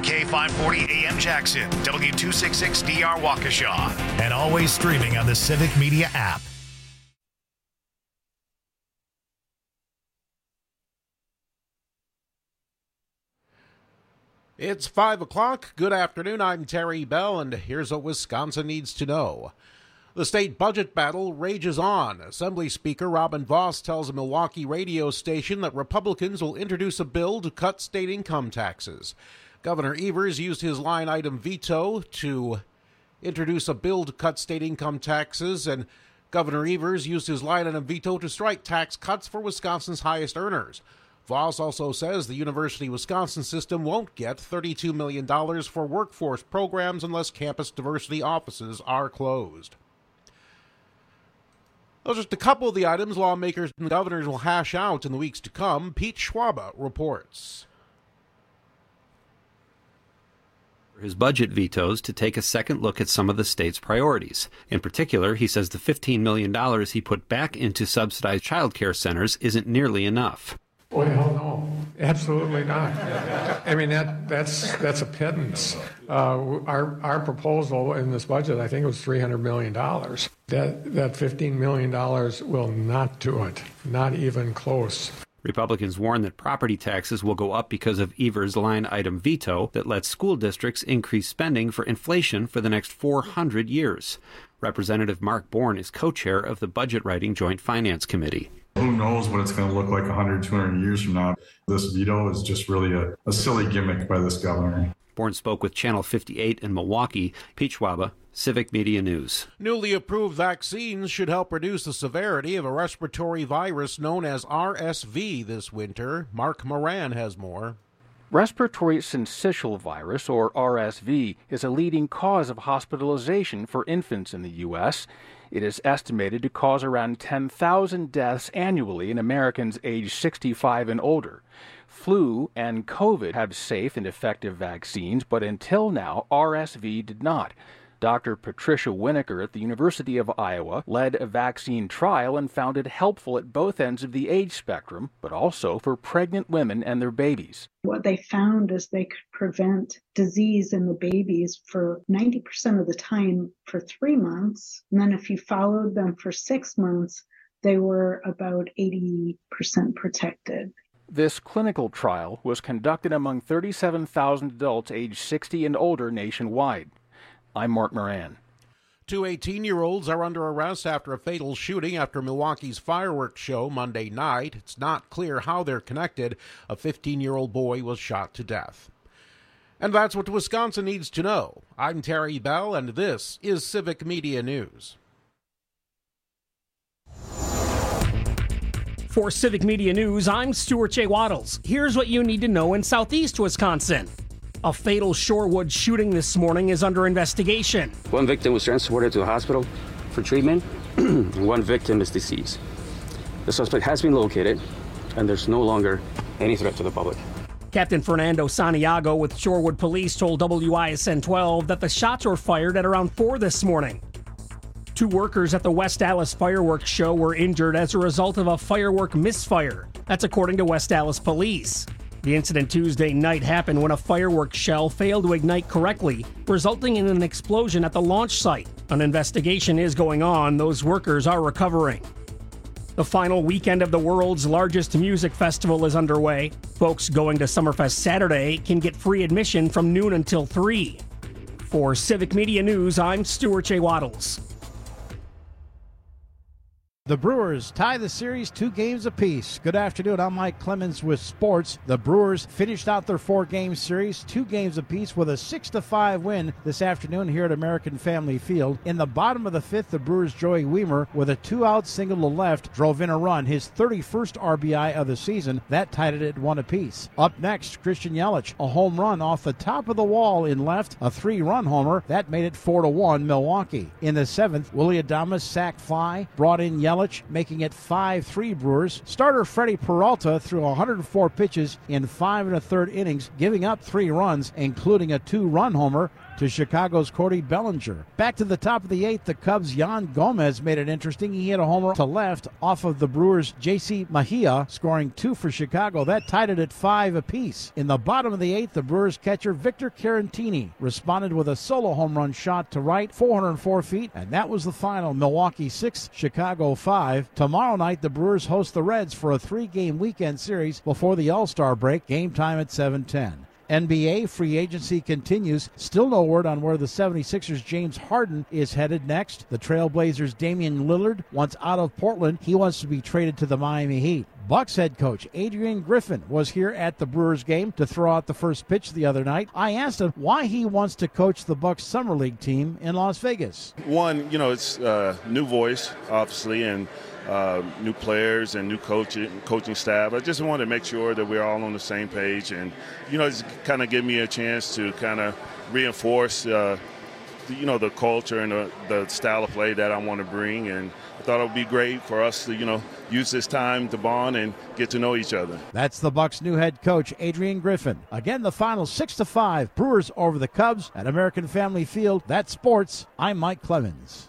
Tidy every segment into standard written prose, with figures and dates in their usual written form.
K540 AM Jackson, W266DR Waukesha, and always streaming on the Civic Media app. It's 5 o'clock. Good afternoon. I'm Terry Bell, and here's what Wisconsin needs to know. The state budget battle rages on. Assembly Speaker Robin Vos tells a Milwaukee radio station that Republicans will introduce a bill to cut state income taxes. Governor Evers used his line item veto to introduce a bill to cut state income taxes, and Governor Evers used his line item veto to strike tax cuts for Wisconsin's highest earners. Vos also says the University of Wisconsin system won't get $32 million for workforce programs unless campus diversity offices are closed. Those are just a couple of the items lawmakers and governors will hash out in the weeks to come. Pete Schwaba reports. His budget vetoes to take a second look at some of the state's priorities. In particular, he says the $15 million he put back into subsidized child care centers isn't nearly enough. Well, no, absolutely not. I mean, that's a pittance. Our proposal in this budget, I think it was $300 million. That $15 million will not do it, not even close. Republicans warn that property taxes will go up because of Evers' line item veto that lets school districts increase spending for inflation for the next 400 years. Representative Mark Bourne is co-chair of the Budget Writing Joint Finance Committee. Who knows what it's going to look like 100, 200 years from now. This veto is just really a silly gimmick by this governor. Bourne spoke with Channel 58 in Milwaukee. Pete Schwaba, Civic Media News. Newly approved vaccines should help reduce the severity of a respiratory virus known as RSV this winter. Mark Moran has more. Respiratory syncytial virus, or RSV, is a leading cause of hospitalization for infants in the U.S. It is estimated to cause around 10,000 deaths annually in Americans aged 65 and older. Flu and COVID have safe and effective vaccines, but until now, RSV did not. Dr. Patricia Winokur at the University of Iowa led a vaccine trial and found it helpful at both ends of the age spectrum, but also for pregnant women and their babies. What they found is they could prevent disease in the babies for 90% of the time for 3 months. And then if you followed them for 6 months, they were about 80% protected. This clinical trial was conducted among 37,000 adults aged 60 and older nationwide. I'm Mark Moran. 2 18-year-olds are under arrest after a fatal shooting after Milwaukee's fireworks show Monday night. It's not clear how they're connected. A 15-year-old boy was shot to death. And that's what Wisconsin needs to know. I'm Terry Bell, and this is Civic Media News. For Civic Media News, I'm Stuart J. Waddles. Here's what you need to know in southeast Wisconsin. A fatal Shorewood shooting this morning is under investigation. One victim was transported to a hospital for treatment, and one victim is deceased. The suspect has been located, and there's no longer any threat to the public. Captain Fernando Santiago with Shorewood Police told WISN 12 that the shots were fired at around 4 this morning. 2 workers at the West Allis fireworks show were injured as a result of a firework misfire. That's according to West Allis Police. The incident Tuesday night happened when a fireworks shell failed to ignite correctly, resulting in an explosion at the launch site. An investigation is going on. Those workers are recovering. The final weekend of the world's largest music festival is underway. Folks going to Summerfest Saturday can get free admission from noon until 3. For Civic Media News, I'm Stuart J. Waddles. The Brewers tie the series 2 games apiece. Good afternoon, I'm Mike Clemens with sports. The Brewers finished out their 4-game series, 2 games apiece with a 6-5 win this afternoon here at American Family Field. In the bottom of the 5th, the Brewers' Joey Wiemer with a 2-out single to left drove in a run, his 31st RBI of the season. That tied it at 1 apiece. Up next, Christian Yelich, a home run off the top of the wall in left, a 3-run homer. That made it 4-1 Milwaukee. In the 7th, Willy Adames sac fly brought in Yelich Yelich, making it 5-3 Brewers. Starter Freddie Peralta threw 104 pitches in 5 1/3 innings, giving up 3 runs, including a 2-run homer to Chicago's Cody Bellinger. Back to the top of the 8th, the Cubs' Yan Gomez made it interesting. He hit a homer to left off of the Brewers' J.C. Mejia, scoring 2 for Chicago. That tied it at 5 apiece. In the bottom of the 8th, the Brewers catcher Victor Caratini responded with a solo home run shot to right, 404 feet, and that was the final. Milwaukee 6, Chicago 5. Tomorrow night, the Brewers host the Reds for a 3-game weekend series before the All-Star break. Game time at 7:10. NBA free agency continues. Still no word on where the 76ers' James Harden is headed next. The Trailblazers' Damian Lillard wants out of Portland. He wants to be traded to the Miami Heat. Bucks head coach Adrian Griffin was here at the Brewers game to throw out the first pitch the other night. I asked him why he wants to coach the Bucks Summer League team in Las Vegas. One, it's new voice, obviously, and new players and new coaching staff. I just wanted to make sure that we're all on the same page, and it's kind of give me a chance to kind of reinforce the culture and the style of play that I want to bring. And I thought it would be great for us to use this time to bond and get to know each other. That's the Bucks' new head coach Adrian Griffin. Again, the final 6-5 Brewers over the Cubs at American Family Field. That's sports. I'm Mike Clemens.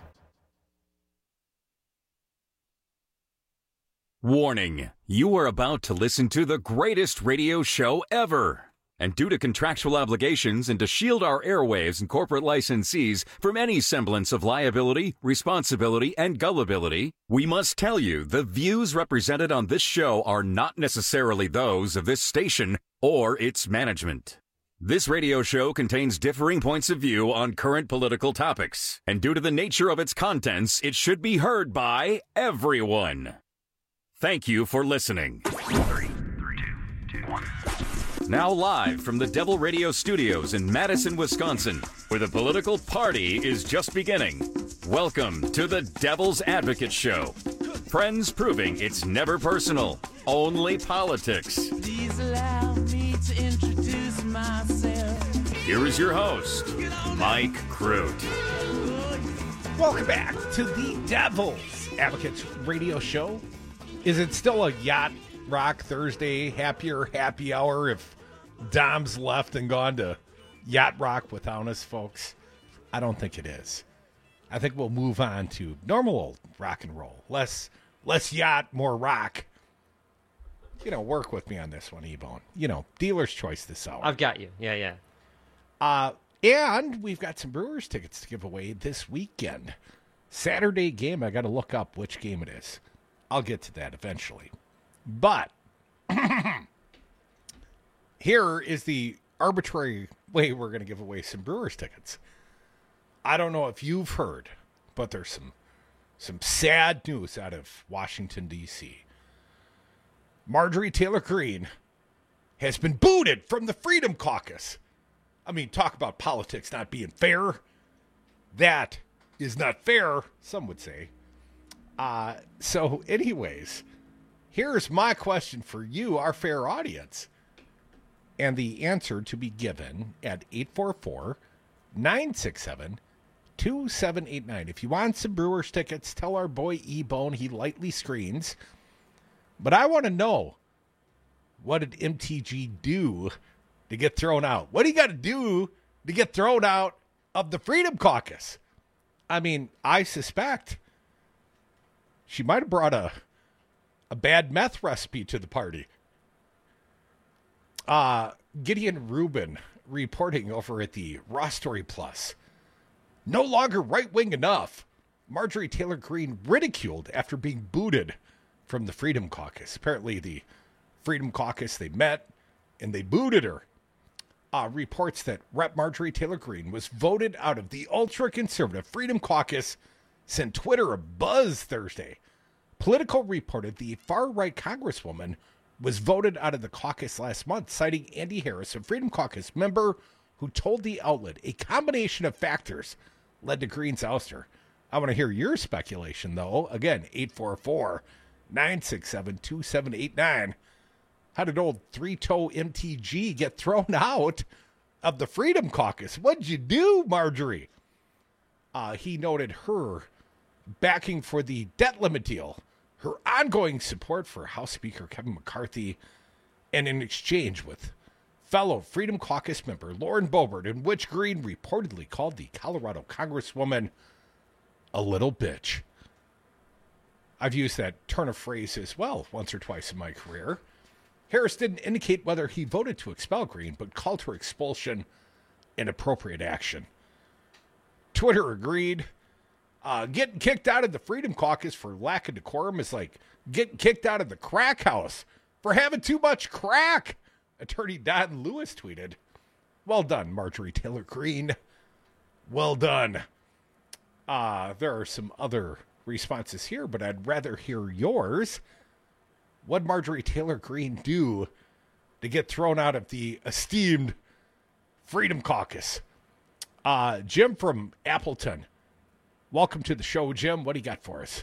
Warning, you are about to listen to the greatest radio show ever. And due to contractual obligations and to shield our airwaves and corporate licensees from any semblance of liability, responsibility, and gullibility, we must tell you the views represented on this show are not necessarily those of this station or its management. This radio show contains differing points of view on current political topics, and due to the nature of its contents, it should be heard by everyone. Thank you for listening. 3, 2, 1. Now live from the Devil Radio Studios in Madison, Wisconsin, where the political party is just beginning. Welcome to the Devil's Advocate Show. Friends proving it's never personal, only politics. Please allow me to introduce myself. Here is your host, Mike Crute. Welcome back to the Devil's Advocate Radio Show. Is it still a Yacht Rock Thursday happy hour if Dom's left and gone to Yacht Rock without us, folks? I don't think it is. I think we'll move on to normal old rock and roll. Less yacht, more rock. Work with me on this one, E-Bone. Dealer's choice this hour. I've got you. Yeah. And we've got some Brewers tickets to give away this weekend. Saturday game, I got to look up which game it is. I'll get to that eventually. But here is the arbitrary way we're going to give away some Brewers tickets. I don't know if you've heard, but there's some sad news out of Washington, D.C. Marjorie Taylor Greene has been booted from the Freedom Caucus. I mean, talk about politics not being fair. That is not fair, some would say. So anyways, here's my question for you, our fair audience. And the answer to be given at 844-967-2789. If you want some Brewers tickets, tell our boy E-Bone he lightly screens. But I want to know, what did MTG do to get thrown out? What do you got to do to get thrown out of the Freedom Caucus? I mean, I suspect she might have brought a bad meth recipe to the party. Gideon Rubin reporting over at the Raw Story Plus. No longer right-wing enough. Marjorie Taylor Greene ridiculed after being booted from the Freedom Caucus. Apparently the Freedom Caucus, they met and they booted her. Reports that Rep. Marjorie Taylor Greene was voted out of the ultra-conservative Freedom Caucus sent Twitter a buzz Thursday. Politico reported the far-right congresswoman was voted out of the caucus last month, citing Andy Harris, a Freedom Caucus member who told the outlet a combination of factors led to Greene's ouster. I want to hear your speculation, though. Again, 844-967-2789. How did old three-toe MTG get thrown out of the Freedom Caucus? What'd you do, Marjorie? He noted her backing for the debt limit deal, her ongoing support for House Speaker Kevin McCarthy, and in exchange with fellow Freedom Caucus member Lauren Boebert, in which Green reportedly called the Colorado Congresswoman a little bitch. I've used that turn of phrase as well once or twice in my career. Harris didn't indicate whether he voted to expel Green, but called her expulsion an appropriate action. Twitter agreed. Getting kicked out of the Freedom Caucus for lack of decorum is like getting kicked out of the crack house for having too much crack, Attorney Don Lewis tweeted. Well done, Marjorie Taylor Greene. Well done. There are some other responses here, but I'd rather hear yours. What'd Marjorie Taylor Greene do to get thrown out of the esteemed Freedom Caucus? Jim from Appleton. Welcome to the show, Jim. What do you got for us?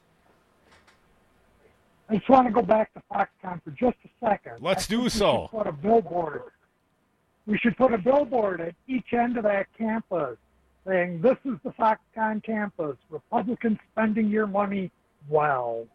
I just want to go back to Foxconn for just a second. Let's do so. Put a billboard. We should put a billboard at each end of that campus saying, "This is the Foxconn campus. Republicans spending your money well."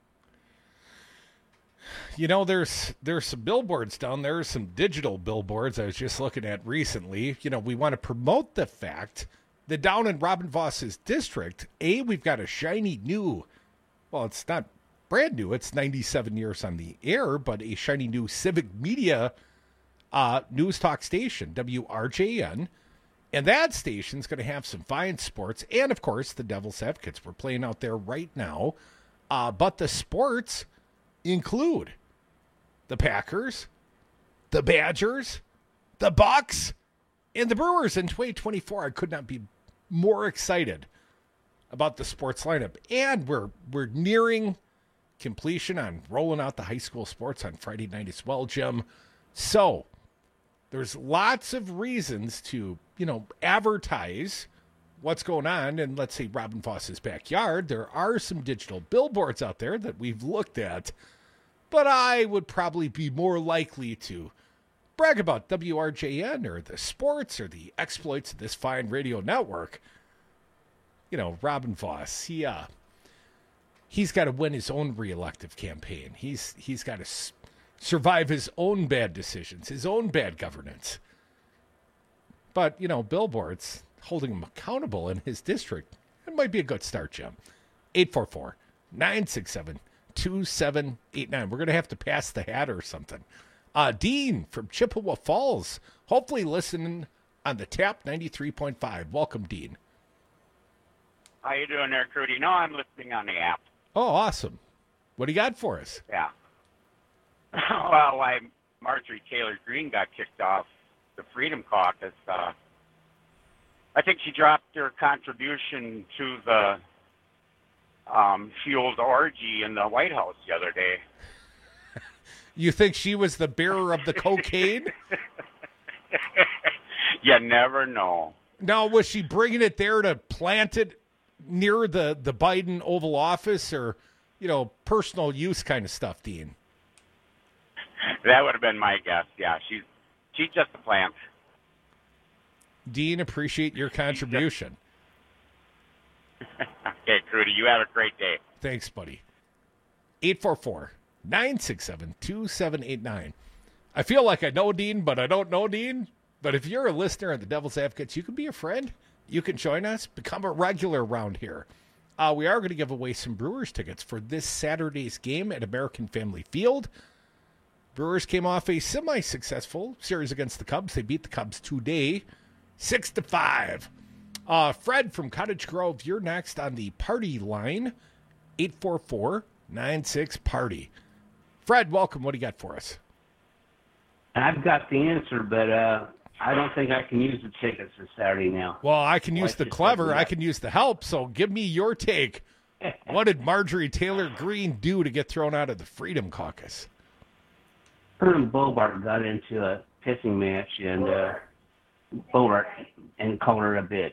You know, there's some billboards down there, some digital billboards I was just looking at recently. You know, we want to promote the fact that down in Robin Voss's district, we've got a shiny new, well, it's not brand new, it's 97 years on the air, but a shiny new civic media news talk station, WRJN. And that station's going to have some fine sports. And, of course, the Devil's Advocates. We're playing out there right now. But the sports include the Packers, the Badgers, the Bucks, and the Brewers in 2024. I could not be more excited about the sports lineup. And we're nearing completion on rolling out the high school sports on Friday night as well, Jim. So there's lots of reasons to, advertise what's going on in, let's say, Robin Voss's backyard. There are some digital billboards out there that we've looked at, but I would probably be more likely to brag about WRJN or the sports or the exploits of this fine radio network. Robin Voss, he's got to win his own reelective campaign. He's got to survive his own bad decisions, his own bad governance. But, billboards holding him accountable in his district, it might be a good start, Jim. 844-967-2789. We're going to have to pass the hat or something. Dean from Chippewa Falls, hopefully listening on the Tap 93.5. Welcome, Dean. How you doing there, Crudy? No, I'm listening on the app. Oh, awesome. What do you got for us? Yeah. Well, Marjorie Taylor Greene got kicked off the Freedom Caucus. I think she dropped her contribution to the fueled orgy in the White House the other day. You think she was the bearer of the cocaine? You never know. Now, was she bringing it there to plant it near the Biden Oval Office or, personal use kind of stuff, Dean? That would have been my guess. Yeah, she's just a plant. Dean, appreciate your contribution. Okay, Crudy, you have a great day. Thanks, buddy. 844-967-2789. I feel like I know Dean, but I don't know Dean. But if you're a listener at the Devil's Advocates, you can be a friend. You can join us. Become a regular around here. We are going to give away some Brewers tickets for this Saturday's game at American Family Field. Brewers came off a semi-successful series against the Cubs. They beat the Cubs today, 6-5. Fred from Cottage Grove, you're next on the party line, 844-96-PARTY. Fred, welcome. What do you got for us? I've got the answer, but I don't think I can use the tickets for Saturday now. Well, I can use the clever. I can use the help. So give me your take. What did Marjorie Taylor Greene do to get thrown out of the Freedom Caucus? Her and Boebert got into a pissing match, and Boebert and called her a bitch.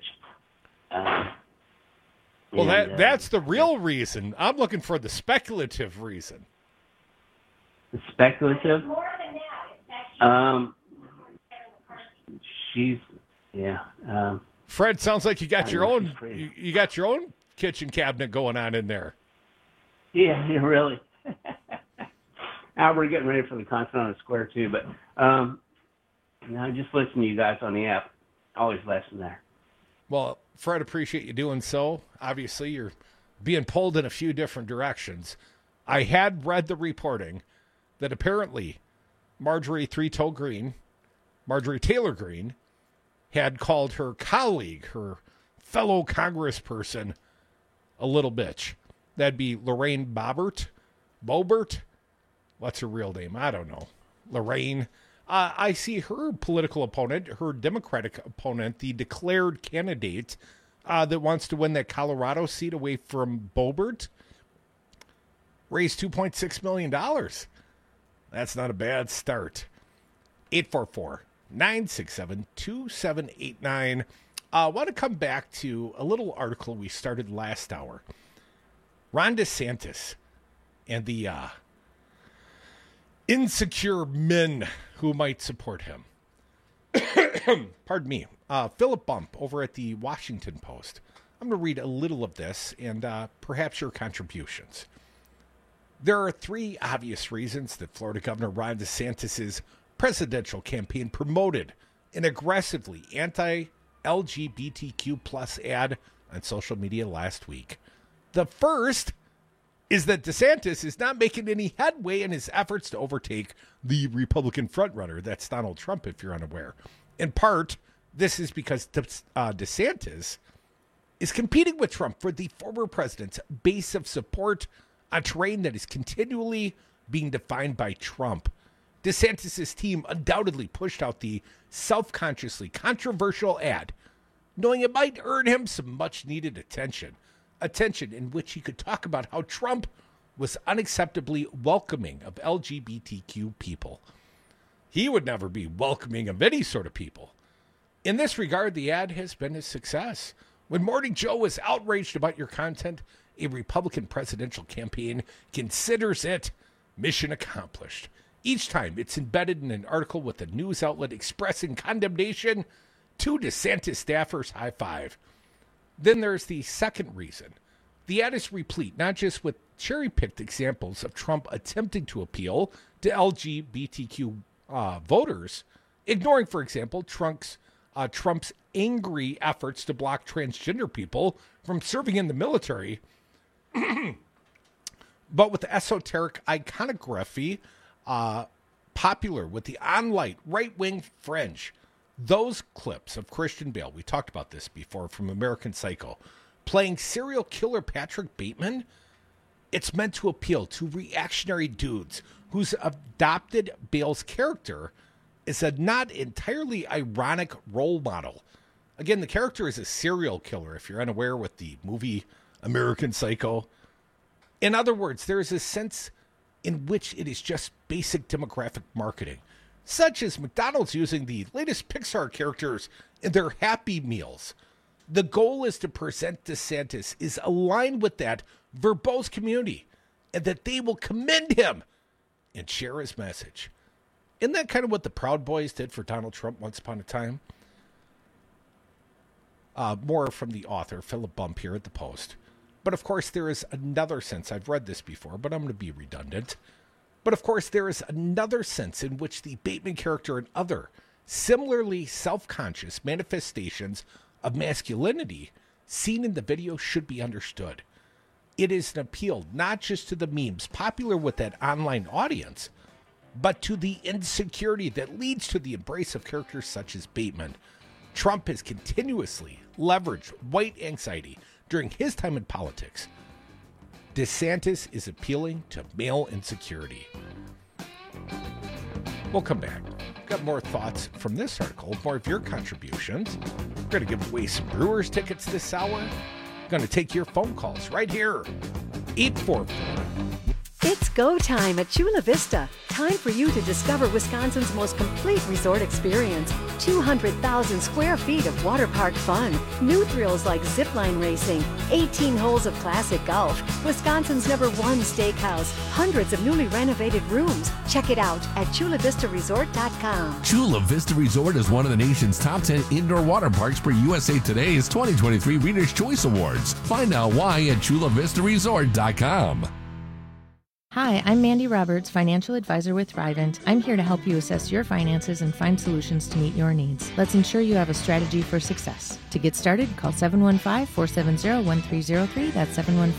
Well, that's the real reason. I'm looking for the speculative reason. The speculative? She's, yeah. Fred, sounds like you got your own. You got your own kitchen cabinet going on in there. Yeah, really. Now we're getting ready for the concert on the square too, but now just listen to you guys on the app. Always listen there. Well, Fred, appreciate you doing so. Obviously, you're being pulled in a few different directions. I had read the reporting that apparently Marjorie Taylor Greene, had called her colleague, her fellow congressperson, a little bitch. That'd be Lorraine Boebert. What's her real name? I don't know. Lorraine. I see her political opponent, her Democratic opponent, the declared candidate that wants to win that Colorado seat away from Boebert, raised $2.6 million. That's not a bad start. 844-967-2789. I want to come back to a little article we started last hour. Ron DeSantis and the insecure men who might support him. Pardon me. Philip Bump over at the Washington Post. I'm going to read a little of this and perhaps your contributions. There are three obvious reasons that Florida Governor Ron DeSantis' presidential campaign promoted an aggressively anti-LGBTQ plus ad on social media last week. The first is that DeSantis is not making any headway in his efforts to overtake the Republican frontrunner. That's Donald Trump, if you're unaware. In part, this is because DeSantis is competing with Trump for the former president's base of support on terrain that is continually being defined by Trump. DeSantis' team undoubtedly pushed out the self-consciously controversial ad, knowing it might earn him some much-needed attention in which he could talk about how Trump was unacceptably welcoming of LGBTQ people. He would never be welcoming of any sort of people. In this regard, the ad has been a success. When Morning Joe is outraged about your content, a Republican presidential campaign considers it mission accomplished. Each time it's embedded in an article with a news outlet expressing condemnation, two DeSantis staffers high five. Then there's the second reason. The ad is replete not just with cherry-picked examples of Trump attempting to appeal to LGBTQ voters, ignoring, for example, Trump's angry efforts to block transgender people from serving in the military, but with esoteric iconography popular with the on-light right-wing fringe. Those clips of Christian Bale, we talked about this before from American Psycho, playing serial killer Patrick Bateman, it's meant to appeal to reactionary dudes who's adopted Bale's character as a not entirely ironic role model. Again, the character is a serial killer, if you're unaware, with the movie American Psycho. In other words, there is a sense in which it is just basic demographic marketing, such as McDonald's using the latest Pixar characters in their Happy Meals. The goal is to present DeSantis is aligned with that verbose community and that they will commend him and share his message. Isn't that kind of what the Proud Boys did for Donald Trump once upon a time? More from the author, Philip Bump, here at the Post. But of course, there is another sense. I've read this before, but I'm going to be redundant. But of course, there is another sense in which the Bateman character and other similarly self-conscious manifestations of masculinity seen in the video should be understood. It is an appeal not just to the memes popular with that online audience, but to the insecurity that leads to the embrace of characters such as Bateman. Trump has continuously leveraged white anxiety during his time in politics. DeSantis is appealing to male insecurity. We'll come back. Got more thoughts from this article, more of your contributions. We're going to give away some Brewers tickets this hour. Going to take your phone calls right here. 844 It's go time at Chula Vista. Time for you to discover Wisconsin's most complete resort experience. 200,000 square feet of water park fun. New thrills like zipline racing. 18 holes of classic golf. Wisconsin's #1 steakhouse. Hundreds of newly renovated rooms. Check it out at ChulaVistaResort.com. Chula Vista Resort is one of the nation's top 10 indoor water parks per USA Today's 2023 Reader's Choice Awards. Find out why at ChulaVistaResort.com. Hi, I'm Mandy Roberts, financial advisor with Thrivent. I'm here to help you assess your finances and find solutions to meet your needs. Let's ensure you have a strategy for success. To get started, call 715-470-1303. That's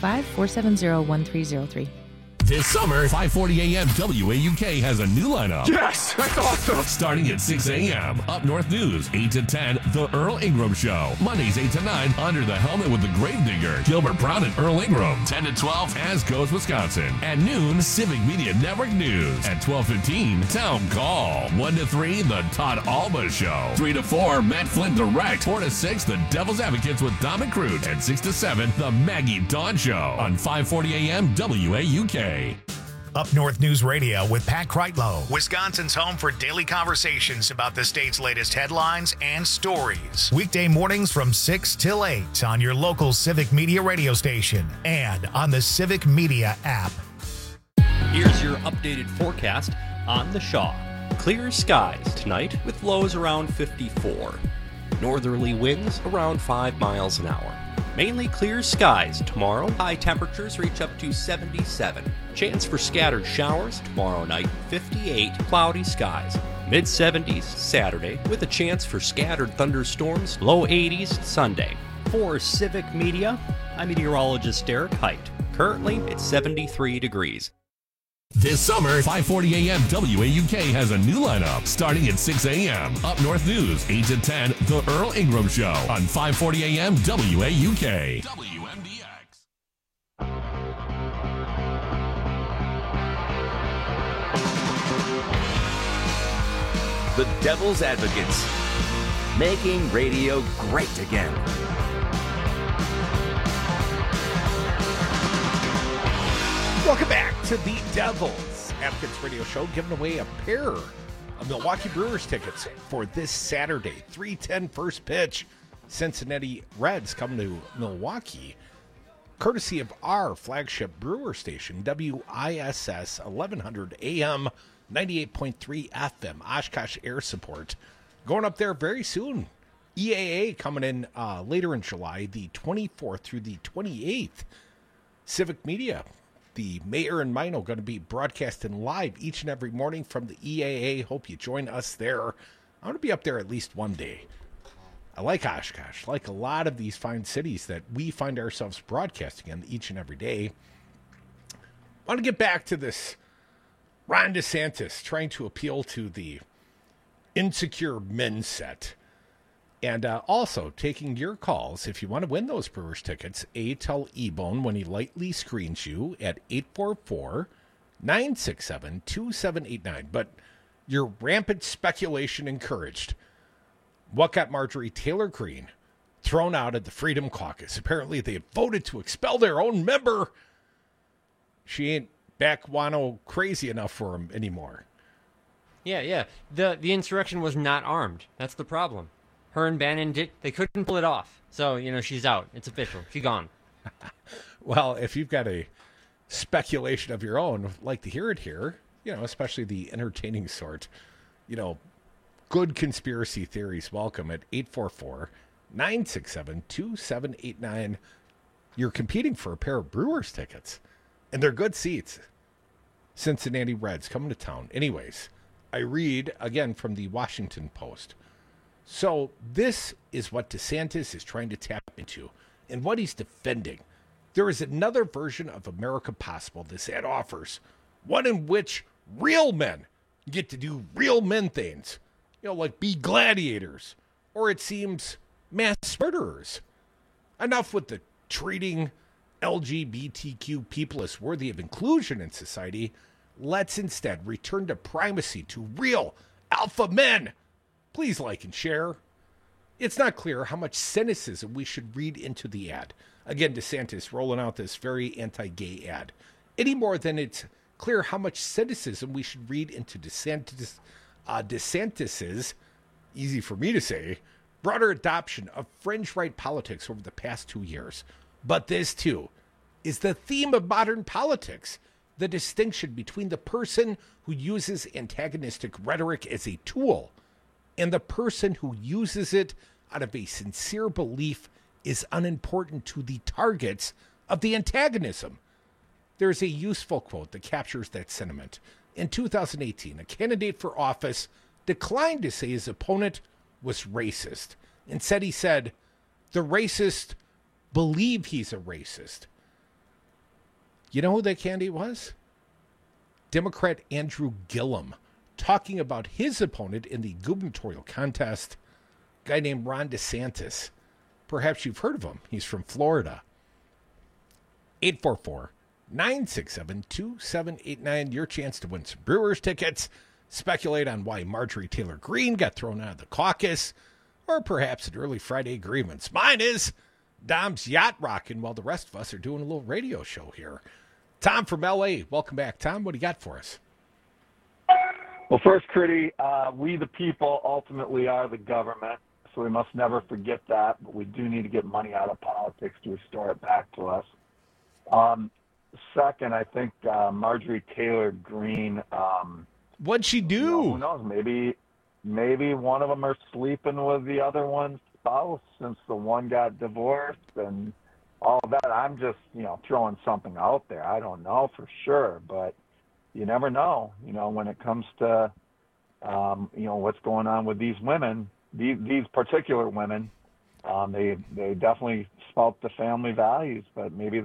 715-470-1303. This summer, 540 AM WAUK has a new lineup. Yes, that's awesome. Starting at 6 a.m. Up North News, 8 to 10, The Earl Ingram Show. Mondays, 8 to 9, Under the Helmet with the Gravedigger, Gilbert Brown and Earl Ingram. 10 to 12, As Goes Wisconsin. At noon, Civic Media Network News. At 12:15, Town Call. 1 to 3, The Todd Alba Show. 3 to 4, Matt Flynn Direct. 4 to 6, The Devil's Advocates with Dom and Crute. And 6 to 7, The Maggie Dawn Show on 540 AM WAUK. Up North News Radio with Pat Kreitlow, Wisconsin's home for daily conversations about the state's latest headlines and stories. Weekday mornings from 6 till 8 on your local Civic Media radio station and on the Civic Media app. Here's your updated forecast on the Shaw. Clear skies tonight with lows around 54. Northerly winds around 5 miles an hour. Mainly clear skies tomorrow. High temperatures reach up to 77. Chance for scattered showers tomorrow night, 58. Cloudy skies. Mid-70s Saturday with a chance for scattered thunderstorms. Low 80s Sunday. For Civic Media, I'm meteorologist Derek Height. Currently, it's 73 degrees. This summer, 540 AM WAUK has a new lineup starting at 6 a.m. Up North News, 8 to 10, The Earl Ingram Show on 540 AM WAUK. WMDX. The Devil's Advocates, making radio great again. Welcome back to the Devil's Advocates Radio Show, giving away a pair of Milwaukee Brewers tickets for this Saturday, 3:10 first pitch. Cincinnati Reds come to Milwaukee, courtesy of our flagship brewer station, WISS 1100 AM, 98.3 FM, Oshkosh Air Support. Going up there very soon. EAA coming in later in July, the 24th through the 28th. Civic Media, the mayor and Mino, going to be broadcasting live each and every morning from the EAA. Hope you join us there. I'm going to be up there at least one day. I like Oshkosh, like a lot of these fine cities that we find ourselves broadcasting in each and every day. I want to get back to this Ron DeSantis trying to appeal to the insecure men set. And also taking your calls if you want to win those Brewers tickets. Tell E-Bone when he lightly screens you at 844-967-2789. But your rampant speculation encouraged. What got Marjorie Taylor Greene thrown out of the Freedom Caucus? Apparently they voted to expel their own member. She ain't Backwano crazy enough for him anymore. Yeah. The insurrection was not armed. That's the problem. Her and Bannon they couldn't pull it off. So, she's out. It's official. She's gone. Well, if you've got a speculation of your own, I'd like to hear it here, especially the entertaining sort. Good conspiracy theories, welcome at 844-967-2789. You're competing for a pair of Brewers tickets, and they're good seats. Cincinnati Reds coming to town. Anyways, I read again from the Washington Post. So this is what DeSantis is trying to tap into and what he's defending. There is another version of America Possible this ad offers, one in which real men get to do real men things, like be gladiators, or it seems mass murderers. Enough with the treating LGBTQ people as worthy of inclusion in society. Let's instead return to primacy, to real alpha men. Please like and share. It's not clear how much cynicism we should read into the ad. Again, DeSantis rolling out this very anti-gay ad. any more than it's clear how much cynicism we should read into DeSantis's, easy for me to say, broader adoption of fringe right politics over the past 2 years. But this, too, is the theme of modern politics, the distinction between the person who uses antagonistic rhetoric as a tool and the person who uses it out of a sincere belief is unimportant to the targets of the antagonism. There's a useful quote that captures that sentiment. In 2018, a candidate for office declined to say his opponent was racist. Instead, he said, the racist believe he's a racist. You know who that candidate was? Democrat Andrew Gillum, talking about his opponent in the gubernatorial contest, a guy named Ron DeSantis. Perhaps you've heard of him. He's from Florida. 844-967-2789. Your chance to win some Brewers tickets. Speculate on why Marjorie Taylor Greene got thrown out of the caucus, or perhaps an early Friday grievance. Mine is Dom's yacht rocking while the rest of us are doing a little radio show here. Tom from L.A., welcome back. Tom, what do you got for us? Well, first, Critty, we the people ultimately are the government, so we must never forget that, but we do need to get money out of politics to restore it back to us. Second, I think Marjorie Taylor Greene... what'd she do? You know, who knows? Maybe one of them are sleeping with the other one's spouse since the one got divorced and all that. I'm just, throwing something out there. I don't know for sure, but you never know, when it comes to, what's going on with these women, these particular women. They definitely spout the family values, but maybe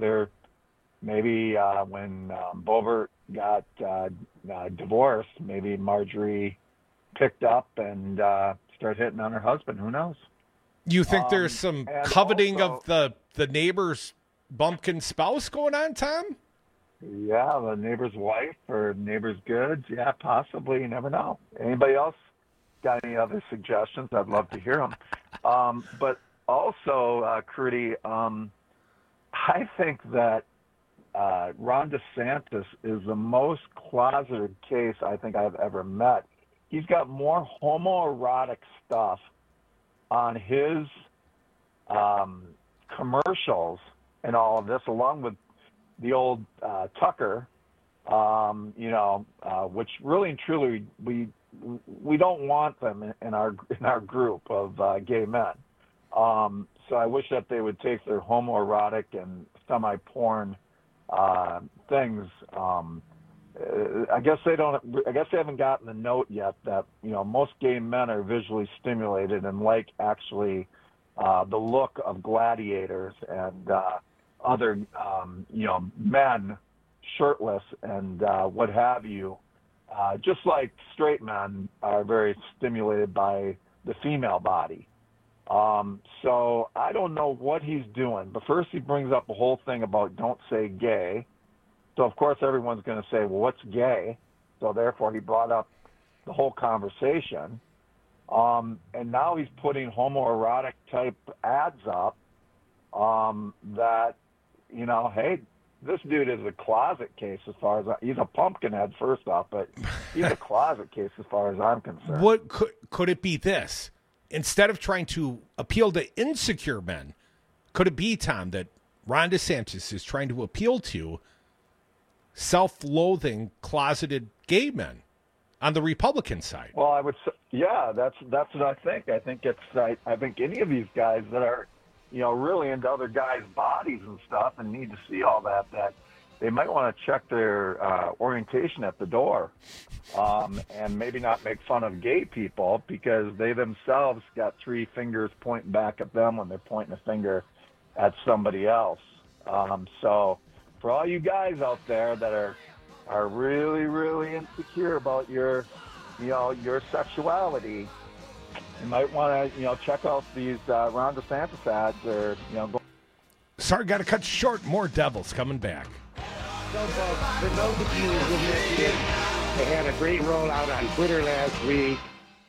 when Boebert got divorced, maybe Marjorie picked up and started hitting on her husband. Who knows? You think there's some coveting of the neighbor's bumpkin spouse going on, Tom? Yeah, the neighbor's wife or neighbor's goods. Yeah, possibly. You never know. Anybody else got any other suggestions? I'd love to hear them. But also, Critty, I think that Ron DeSantis is the most closeted case I think I've ever met. He's got more homoerotic stuff on his commercials and all of this, along with the old Tucker, which really and truly we don't want them in our group of gay men. So I wish that they would take their homoerotic and semi-porn things. I guess they haven't gotten the note yet that most gay men are visually stimulated and like actually the look of gladiators and other men shirtless and what have you. Just like straight men are very stimulated by the female body. So I don't know what he's doing, but first he brings up a whole thing about don't say gay. So of course everyone's going to say, well, what's gay? So therefore he brought up the whole conversation. And now he's putting homoerotic type ads up that, hey, this dude is a closet case as far as he's a pumpkinhead first off, but he's a closet case as far as I'm concerned. What could it be this? Instead of trying to appeal to insecure men, could it be, Tom, that Ron DeSantis is trying to appeal to self-loathing, closeted gay men on the Republican side? Well, I would say, yeah, that's what I think. I think I think any of these guys that are, really into other guys' bodies and stuff and need to see all that they might want to check their orientation at the door and maybe not make fun of gay people because they themselves got three fingers pointing back at them when they're pointing a finger at somebody else. So for all you guys out there that are really, really insecure about your sexuality, you might want to, check out these Ron DeSantis ads or, Sorry, got to cut short. More Devils coming back. So, for those of you who missed it, they had a great rollout on Twitter last week.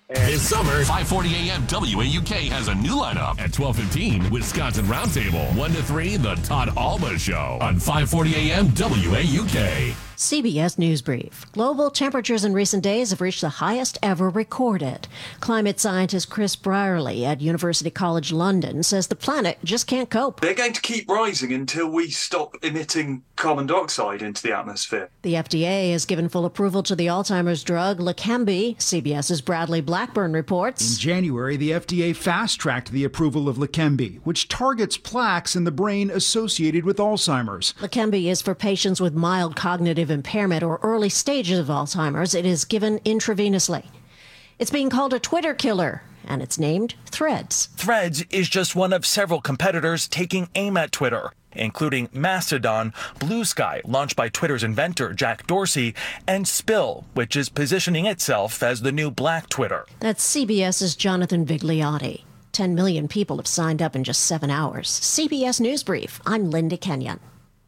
This summer, 5:40 a.m. WAUK has a new lineup. At 12:15, Wisconsin Roundtable. 1 to 3, The Todd Alba Show on 5:40 a.m. WAUK. CBS News Brief. Global temperatures in recent days have reached the highest ever recorded. Climate scientist Chris Brierley at University College London says the planet just can't cope. They're going to keep rising until we stop emitting carbon dioxide into the atmosphere. The FDA has given full approval to the Alzheimer's drug Leqembi. CBS's Bradley Blackburn reports. In January, the FDA fast-tracked the approval of Leqembi, which targets plaques in the brain associated with Alzheimer's. Leqembi is for patients with mild cognitive impairment or early stages of Alzheimer's. It is given intravenously. It's being called a Twitter killer, and it's named Threads. Threads is just one of several competitors taking aim at Twitter, including Mastodon, Blue Sky, launched by Twitter's inventor Jack Dorsey, and Spill, which is positioning itself as the new Black Twitter. That's CBS's Jonathan Vigliotti. 10 million people have signed up in just 7 hours. CBS News Brief. I'm Linda Kenyon.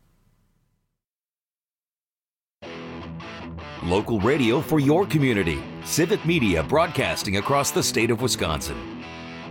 Local radio for your community. Civic Media broadcasting across the state of Wisconsin.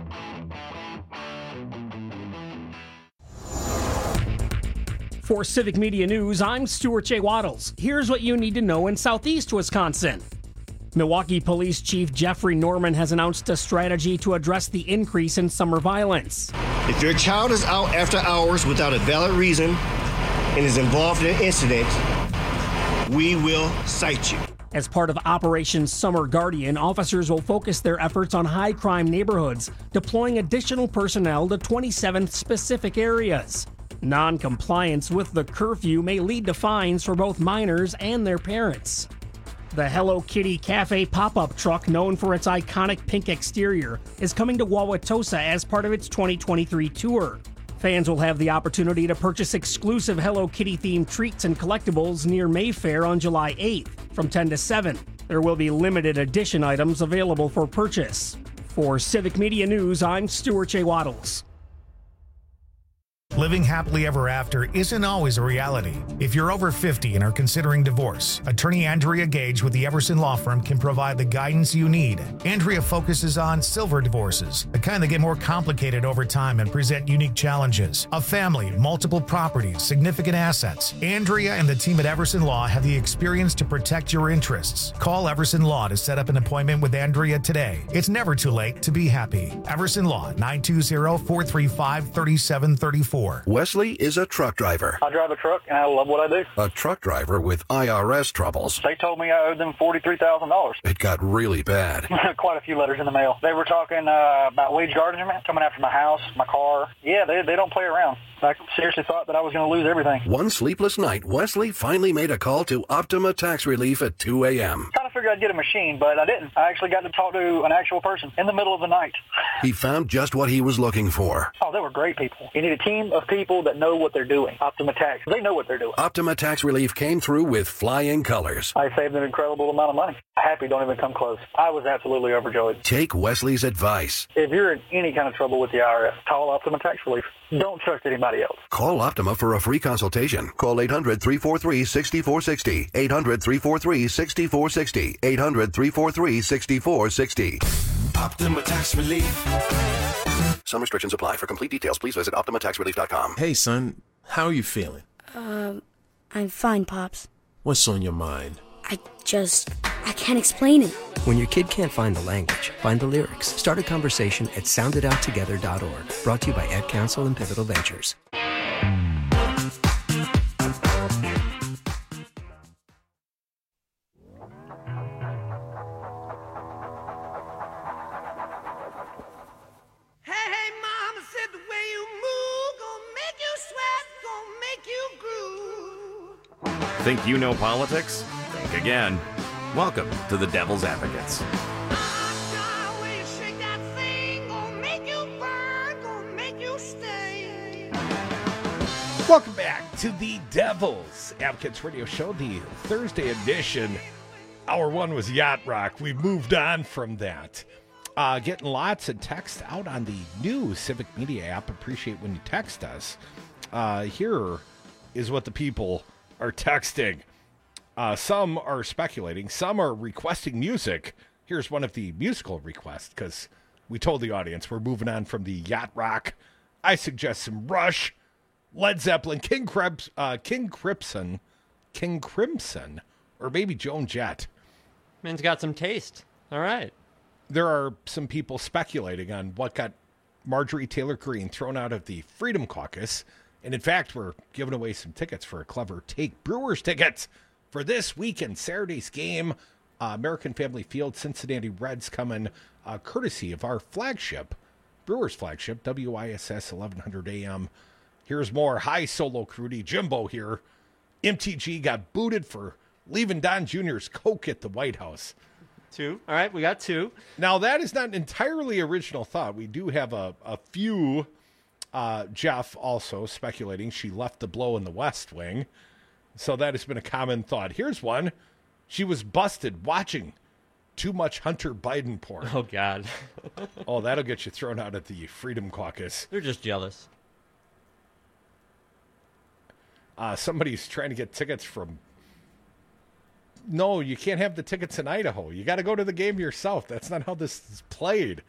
For Civic Media News, I'm Stuart J. Waddles. Here's what you need to know in southeast Wisconsin. Milwaukee Police Chief Jeffrey Norman has announced a strategy to address the increase in summer violence. If your child is out after hours without a valid reason and is involved in an incident, we will cite you. As part of Operation Summer Guardian, officers will focus their efforts on high-crime neighborhoods, deploying additional personnel to 27 specific areas. Non-compliance with the curfew may lead to fines for both minors and their parents. The Hello Kitty Cafe pop-up truck, known for its iconic pink exterior, is coming to Wauwatosa as part of its 2023 tour. Fans will have the opportunity to purchase exclusive Hello Kitty-themed treats and collectibles near Mayfair on July 8th from 10 to 7. There will be limited edition items available for purchase. For Civic Media News, I'm Stuart J. Waddles. Living happily ever after isn't always a reality. If you're over 50 and are considering divorce, attorney Andrea Gage with the Everson Law Firm can provide the guidance you need. Andrea focuses on silver divorces, the kind that get more complicated over time and present unique challenges. A family, multiple properties, significant assets. Andrea and the team at Everson Law have the experience to protect your interests. Call Everson Law to set up an appointment with Andrea today. It's never too late to be happy. Everson Law, 920-435-3734. Wesley is a truck driver. I drive a truck, and I love what I do. A truck driver with IRS troubles. They told me I owed them $43,000. It got really bad. Quite a few letters in the mail. They were talking about wage garnishment, coming after my house, my car. Yeah, they don't play around. I seriously thought that I was going to lose everything. One sleepless night, Wesley finally made a call to Optima Tax Relief at 2 a.m. Kind of figured I'd get a machine, but I didn't. I actually got to talk to an actual person in the middle of the night. He found just what he was looking for. Oh, they were great people. You need a team of people that know what they're doing. Optima Tax. They know what they're doing. Optima Tax Relief came through with flying colors. I saved an incredible amount of money. Happy don't even come close. I was absolutely overjoyed. Take Wesley's advice. If you're in any kind of trouble with the IRS, call Optima Tax Relief. Don't trust anybody else. Call Optima for a free consultation. Call 800-343-6460. 800-343-6460. 800-343-6460. Optima Tax Relief. Some restrictions apply. For complete details, please visit OptimaTaxRelief.com. Hey, son. How are you feeling? I'm fine, Pops. What's on your mind? I can't explain it. When your kid can't find the language, find the lyrics. Start a conversation at sounditouttogether.org. Brought to you by Ad Council and Pivotal Ventures. Hey, mama said the way you move gonna make you sweat, gonna make you groove. Think you know politics? Think again. Welcome to the Devil's Advocates. Welcome back to the Devil's Advocates Radio Show, the Thursday edition. Hour one was Yacht Rock. We moved on from that. Getting lots of text out on the new Civic Media app. Appreciate when you text us. Here is what the people are texting. Some are speculating. Some are requesting music Here's one of the musical requests, because we told the audience we're moving on from the yacht rock. I suggest some Rush, Led Zeppelin, King Crimson, or maybe Joan Jett. Man's got some taste. All right. There are some people speculating on what got Marjorie Taylor Greene thrown out of the Freedom Caucus. And in fact, we're giving away some tickets for a clever take. Brewers tickets for this weekend, Saturday's game. American Family Field, Cincinnati Reds coming courtesy of our flagship, Brewers flagship, WISS 1100 AM. Here's more. Hi, Solo Crudy. Jimbo here. MTG got booted for leaving Don Jr.'s Coke at the White House. 2. All right, we got 2. Now, that is not an entirely original thought. We do have a few, Jeff also speculating she left the blow in the West Wing. So that has been a common thought. Here's one. She was busted watching too much Hunter Biden porn. Oh, God. Oh, that'll get you thrown out at the Freedom Caucus. They're just jealous. Somebody's trying to get tickets from... No, you can't have the tickets in Idaho. You got to go to the game yourself. That's not how this is played.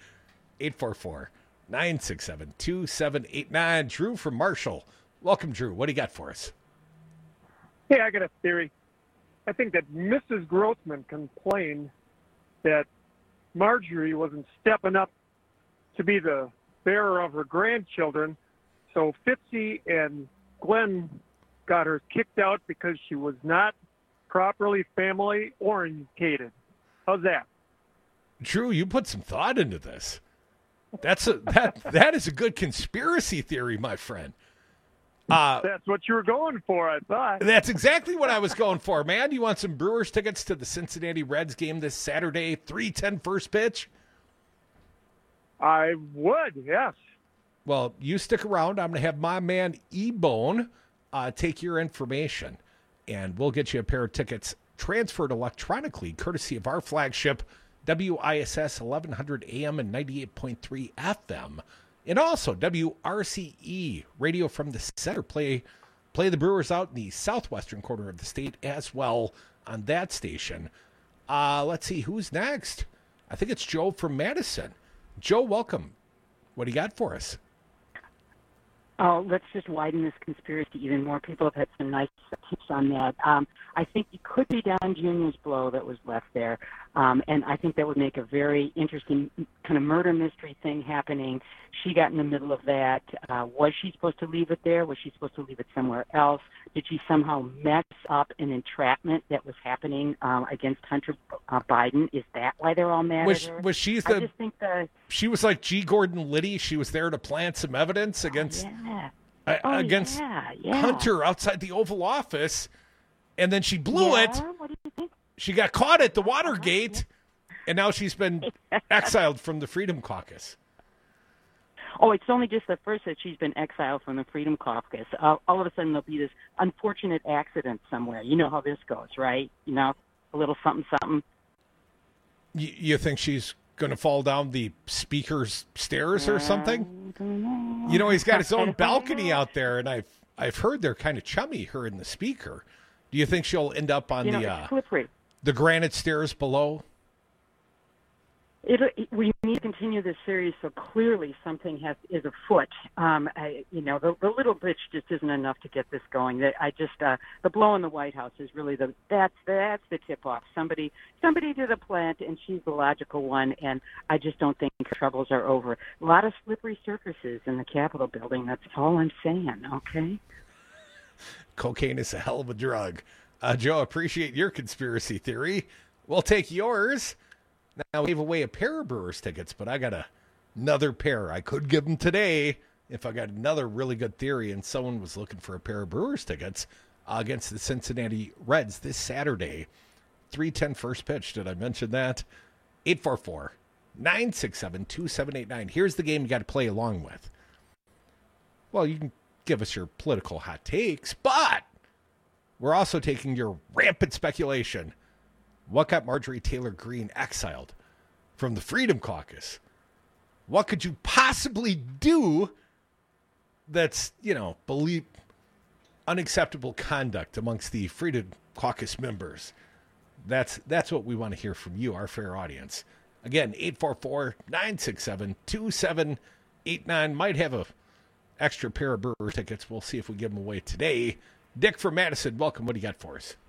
844-967-2789. Drew from Marshall. Welcome, Drew. What do you got for us? Hey, I got a theory. I think that Mrs. Grossman complained that Marjorie wasn't stepping up to be the bearer of her grandchildren, so Fitzy and Glenn got her kicked out because she was not properly family orientated. How's that? Drew, you put some thought into this. That is a good conspiracy theory, my friend. That's what you were going for, I thought. That's exactly what I was going for, man. You want some Brewers tickets to the Cincinnati Reds game this Saturday, 3:10 first pitch? I would, yes. Well, you stick around. I'm going to have my man E-Bone take your information, and we'll get you a pair of tickets transferred electronically, courtesy of our flagship, WISS 1100 AM and 98.3 FM. And also WRCE, radio from the center. Play the Brewers out in the southwestern corner of the state as well on that station. Let's see, who's next? I think it's Joe from Madison. Joe, welcome. What do you got for us? Oh, let's just widen this conspiracy even more. People have had some nice tips on that. I think it could be Don Jr.'s blow that was left there, and I think that would make a very interesting kind of murder mystery thing happening. She got in the middle of that. Was she supposed to leave it there? Was she supposed to leave it somewhere else? Did she somehow mess up an entrapment that was happening against Hunter Biden? Is that why they're all mad at her? Was she I just think she was like G. Gordon Liddy? She was there to plant some evidence against against Hunter outside the Oval Office, and then she blew it. What do you think? She got caught at the Watergate, and now she's been exiled from the Freedom Caucus. Oh, it's only just the first that she's been exiled from the Freedom Caucus. All of a sudden, there'll be this unfortunate accident somewhere. You know how this goes, right? You know, a little something, something. You think she's going to fall down the speaker's stairs or something? You know, he's got his own balcony out there, and I've heard they're kind of chummy, her and the speaker. Do you think she'll end up on the granite stairs below? We need to continue this series, so clearly something is afoot. The little bitch just isn't enough to get this going. The blow in the White House is really that's the tip off. Somebody did a plant, and she's the logical one. And I just don't think her troubles are over. A lot of slippery surfaces in the Capitol building. That's all I'm saying. Okay. Cocaine is a hell of a drug. Joe, appreciate your conspiracy theory. We'll take yours. Now, we gave away a pair of Brewers tickets, but I got another pair. I could give them today if I got another really good theory and someone was looking for a pair of Brewers tickets against the Cincinnati Reds this Saturday. 3:10 first pitch. Did I mention that? 844-967-2789. Here's the game you got to play along with. Well, you can give us your political hot takes, but we're also taking your rampant speculation. What got Marjorie Taylor Greene exiled from the Freedom Caucus? What could you possibly do that's, unacceptable conduct amongst the Freedom Caucus members? That's what we want to hear from you, our fair audience. Again, 844-967-2789. Might have a extra pair of Brewers tickets. We'll see if we give them away today. Dick from Madison, welcome. What do you got for us?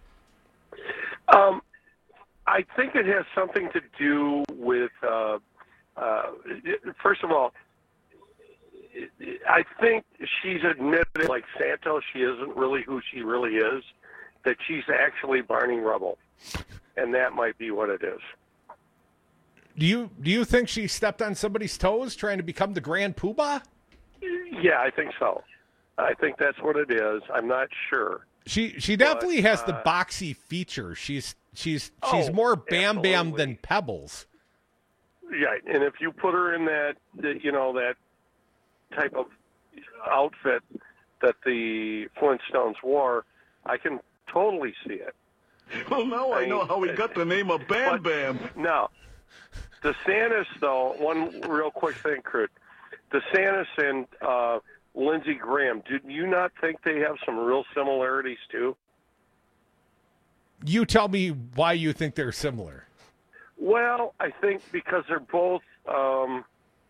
I think it has something to do with, first of all, I think she's admitted, like Santos, she isn't really who she really is, that she's actually Barney Rubble. And that might be what it is. Do you think she stepped on somebody's toes trying to become the Grand Poobah? Yeah, I think so. I think that's what it is. I'm not sure. She definitely has the boxy feature. She's more Bam Bam than Pebbles. Yeah, and if you put her in that type of outfit that the Flintstones wore, I can totally see it. Well, now I know how he got the name of Bam Bam. No. DeSantis, though, one real quick thing, Kurt. DeSantis and Lindsey Graham, do you not think they have some real similarities, too? You tell me why you think they're similar. Well, I think because they're both, I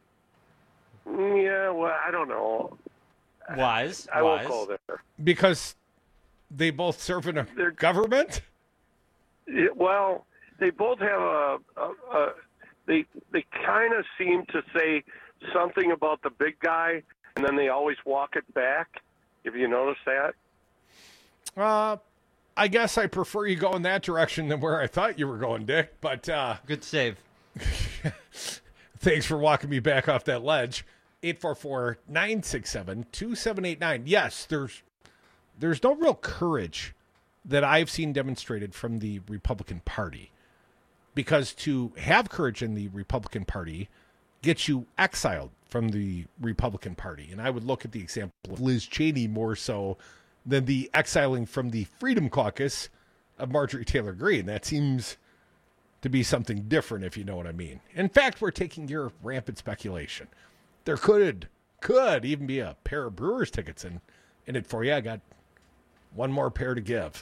don't know. Wise. I won't go there. Because they both serve in a government? Yeah, well, they both have they kind of seem to say something about the big guy, and then they always walk it back. Have you noticed that? I guess I prefer you go in that direction than where I thought you were going, Dick. But good save. Thanks for walking me back off that ledge. 844-967-2789. Yes, there's no real courage that I've seen demonstrated from the Republican Party. Because to have courage in the Republican Party gets you exiled from the Republican Party. And I would look at the example of Liz Cheney more so than the exiling from the Freedom Caucus of Marjorie Taylor Greene. That seems to be something different, if you know what I mean. In fact, we're taking your rampant speculation. There could even be a pair of Brewers tickets in it for you. I got one more pair to give.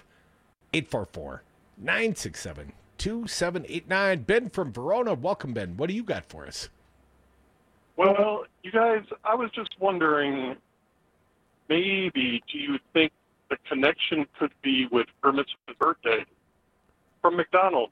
844-967-2789. Ben from Verona. Welcome, Ben. What do you got for us? Well, you guys, I was just wondering, maybe do you think the connection could be with Kermit's birthday from McDonald's?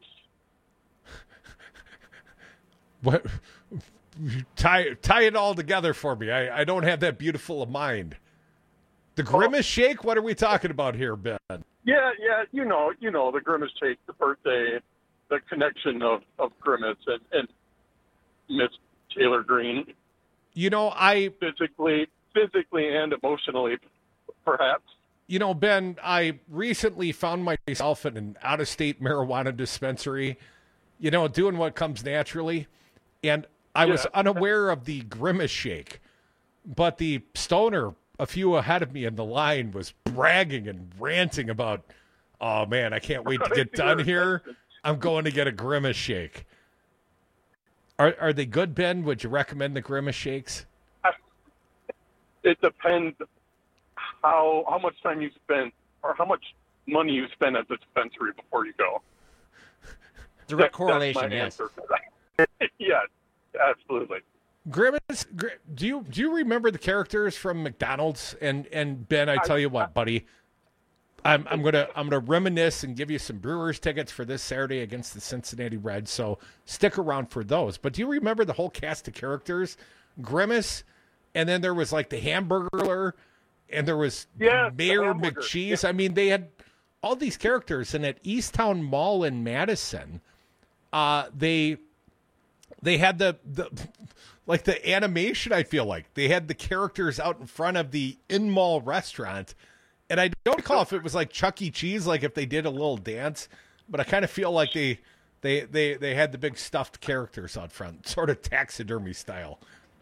What? Tie it all together for me. I don't have that beautiful a mind. The Grimace Shake? What are we talking about here, Ben? Yeah, you know, the Grimace Shake, the birthday, the connection of Grimace and Miss Taylor Greene. You know, I physically and emotionally, perhaps. You know, Ben, I recently found myself in an out-of-state marijuana dispensary, doing what comes naturally, and I was unaware of the Grimace Shake, but the stoner a few ahead of me in the line was bragging and ranting about, oh man, I can't wait to get done here. I'm going to get a Grimace Shake. Are they good, Ben? Would you recommend the Grimace Shakes? It depends how much time you spend or how much money you spend at the dispensary before you go. Direct correlation, yes. Yes, absolutely. Grimace, do you remember the characters from McDonald's? And Ben, I tell you what, buddy, I'm gonna reminisce and give you some Brewers tickets for this Saturday against the Cincinnati Reds. So stick around for those. But do you remember the whole cast of characters? Grimace, and then there was like the Hamburglar, and there was Mayor McCheese. I mean, they had all these characters, and at Easttown Mall in Madison, they had the animation. I feel like they had the characters out in front of the in-mall restaurant, and I don't recall if it was like Chuck E. Cheese, like if they did a little dance, but I kind of feel like they had the big stuffed characters out front, sort of taxidermy style.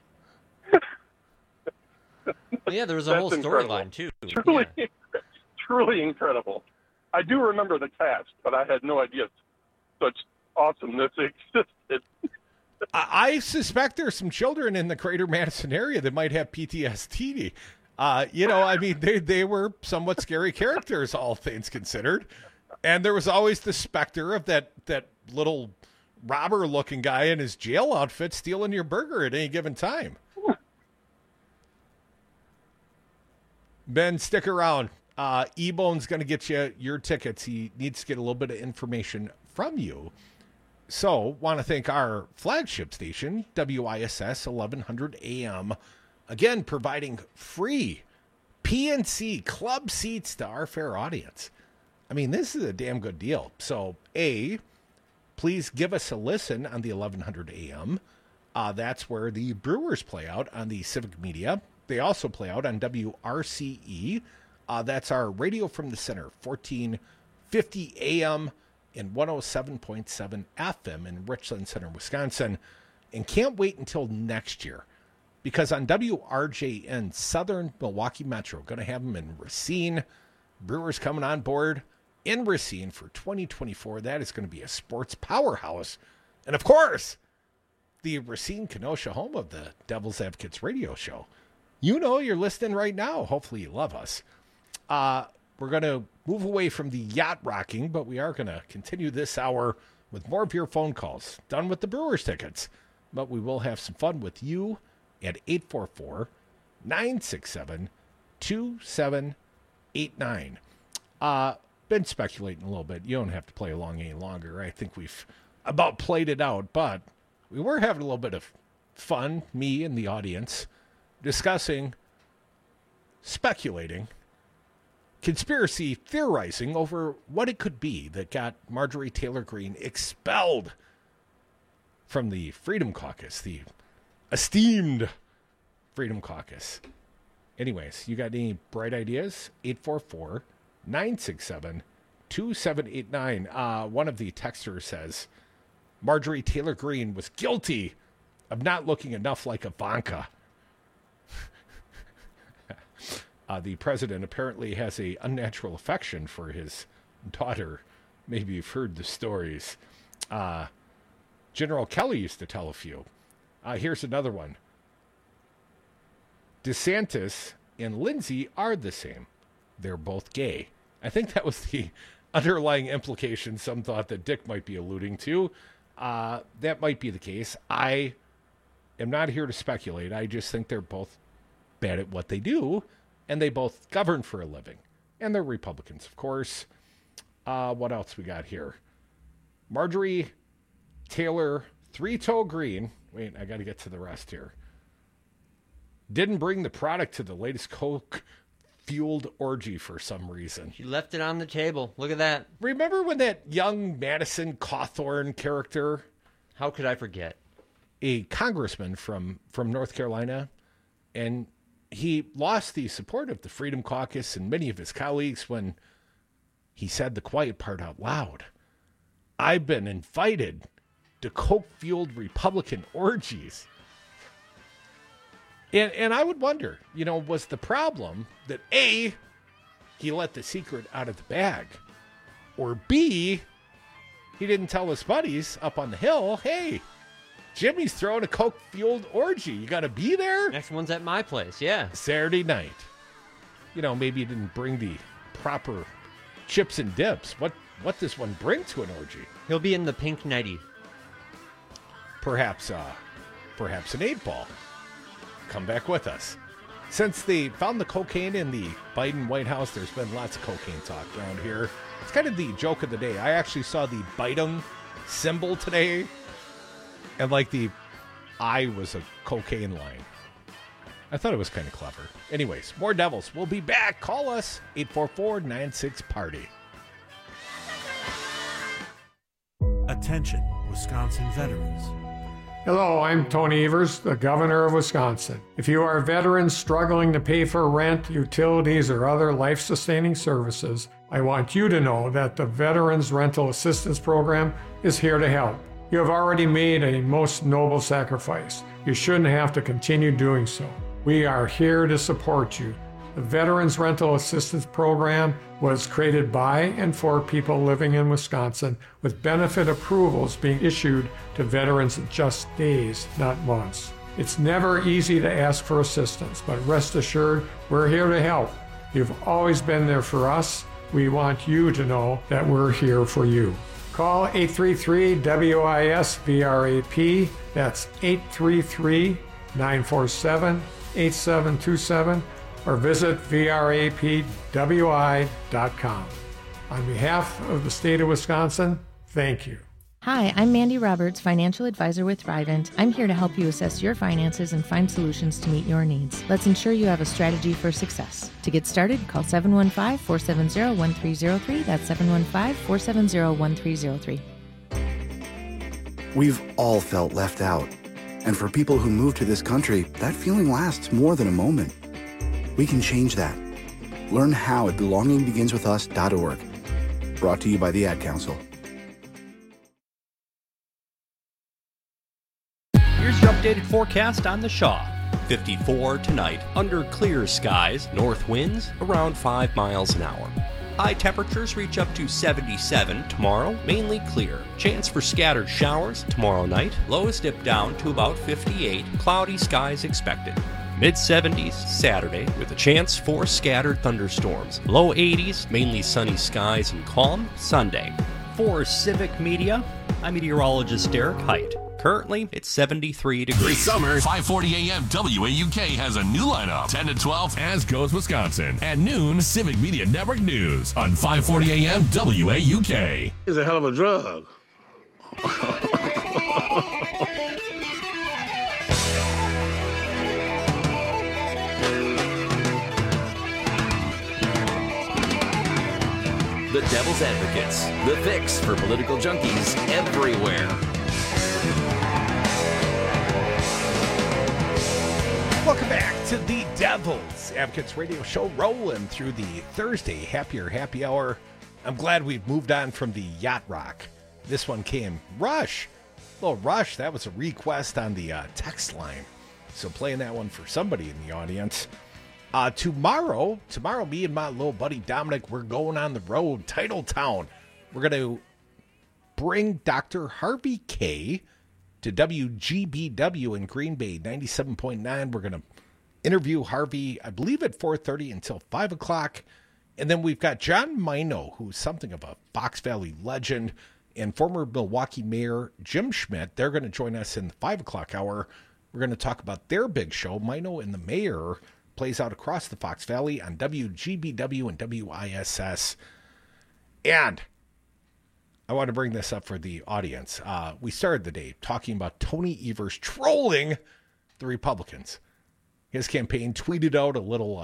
Well, yeah, there was a whole storyline too. Truly incredible. I do remember the cast, but I had no idea such awesomeness existed. I suspect there's some children in the greater Madison area that might have PTSD. I mean, they were somewhat scary characters, all things considered. And there was always the specter of that little robber-looking guy in his jail outfit stealing your burger at any given time. Ben, stick around. E-Bone's going to get you your tickets. He needs to get a little bit of information from you. So, want to thank our flagship station, WISS 1100 AM, again, providing free PNC club seats to our fair audience. I mean, this is a damn good deal. So, please give us a listen on the 1100 AM. That's where the Brewers play out on the Civic Media. They also play out on WRCE. That's our radio from the center, 1450 AM and 107.7 FM in Richland Center, Wisconsin. And can't wait until next year, because on WRJN Southern Milwaukee Metro, going to have them in Racine. Brewers coming on board in Racine for 2024. That is going to be a sports powerhouse. And, of course, the Racine Kenosha home of the Devil's Advocates radio show. You know you're listening right now. Hopefully you love us. We're going to move away from the yacht rocking, but we are going to continue this hour with more of your phone calls. Done with the Brewers tickets, but we will have some fun with you at 844-967-2789. Been speculating a little bit. You don't have to play along any longer. I think we've about played it out, but we were having a little bit of fun, me and the audience, discussing, speculating, conspiracy theorizing over what it could be that got Marjorie Taylor Greene expelled from the Freedom Caucus, the esteemed Freedom Caucus. Anyways, you got any bright ideas? 844-967-2789. One of the texters says, Marjorie Taylor Greene was guilty of not looking enough like Ivanka. The president apparently has a unnatural affection for his daughter. Maybe you've heard the stories. General Kelly used to tell a few. Here's another one. DeSantis and Lindsay are the same. They're both gay. I think that was the underlying implication some thought that Dick might be alluding to. That might be the case. I am not here to speculate. I just think they're both bad at what they do, and they both govern for a living. And they're Republicans, of course. What else we got here? Marjorie Taylor, Three-Toe Green. Wait, I got to get to the rest here. Didn't bring the product to the latest Coke-fueled orgy for some reason. She left it on the table. Look at that. Remember when that young Madison Cawthorn character? How could I forget? A congressman from North Carolina, and he lost the support of the Freedom Caucus and many of his colleagues when he said the quiet part out loud. I've been invited to Coke-fueled Republican orgies. And I would wonder, was the problem that A, he let the secret out of the bag, or B, he didn't tell his buddies up on the hill, hey, Jimmy's throwing a Coke-fueled orgy. You got to be there? Next one's at my place, yeah. Saturday night. Maybe you didn't bring the proper chips and dips. What does one bring to an orgy? He'll be in the pink nightie. Perhaps an 8-ball. Come back with us. Since they found the cocaine in the Biden White House, there's been lots of cocaine talk around here. It's kind of the joke of the day. I actually saw the Biden symbol today, and the I was a cocaine line. I thought it was kind of clever. Anyways, more Devils. We'll be back. Call us, 844-96-PARTY. Attention, Wisconsin veterans. Hello, I'm Tony Evers, the governor of Wisconsin. If you are a veteran struggling to pay for rent, utilities, or other life-sustaining services, I want you to know that the Veterans Rental Assistance Program is here to help. You have already made a most noble sacrifice. You shouldn't have to continue doing so. We are here to support you. The Veterans Rental Assistance Program was created by and for people living in Wisconsin, with benefit approvals being issued to veterans in just days, not months. It's never easy to ask for assistance, but rest assured, we're here to help. You've always been there for us, we want you to know that we're here for you. Call 833-WIS-VRAP. That's 833-947-8727, or visit vrapwi.com. On behalf of the state of Wisconsin, thank you. Hi, I'm Mandy Roberts, financial advisor with Thrivent. I'm here to help you assess your finances and find solutions to meet your needs. Let's ensure you have a strategy for success. To get started, call 715-470-1303. That's 715-470-1303. We've all felt left out. And for people who move to this country, that feeling lasts more than a moment. We can change that. Learn how at belongingbeginswithus.org. Brought to you by the Ad Council. Here's your updated forecast on the Shaw. 54 tonight, under clear skies, north winds around 5 miles an hour. High temperatures reach up to 77 tomorrow, mainly clear. Chance for scattered showers tomorrow night. Lows dip down to about 58, cloudy skies expected. Mid-70s Saturday with a chance for scattered thunderstorms. Low 80s, mainly sunny skies and calm Sunday. For Civic Media, I'm meteorologist Derek Height. Currently, it's 73 degrees. This summer, 540 AM WAUK has a new lineup. 10 to 12, As Goes Wisconsin. At noon, Civic Media Network News on 540 AM WAUK. It's a hell of a drug. The Devil's Advocates, the fix for political junkies everywhere. Welcome back to the Devil's Advocates radio show, rolling through the Thursday Happier Happy Hour. I'm glad we've moved on from the Yacht Rock. This one came Rush. Little Rush, that was a request on the text line. So playing that one for somebody in the audience. Tomorrow, me and my little buddy Dominic, we're going on the road, Titletown. We're going to bring Dr. Harvey Kaye to WGBW in Green Bay, 97.9. We're going to interview Harvey, I believe, at 4:30 until 5 o'clock. And then we've got John Mino, who's something of a Fox Valley legend, and former Milwaukee Mayor Jim Schmidt. They're going to join us in the 5 o'clock hour. We're going to talk about their big show. Mino and the Mayor plays out across the Fox Valley on WGBW and WISS. And I want to bring this up for the audience. We started the day talking about Tony Evers trolling the Republicans. His campaign tweeted out a little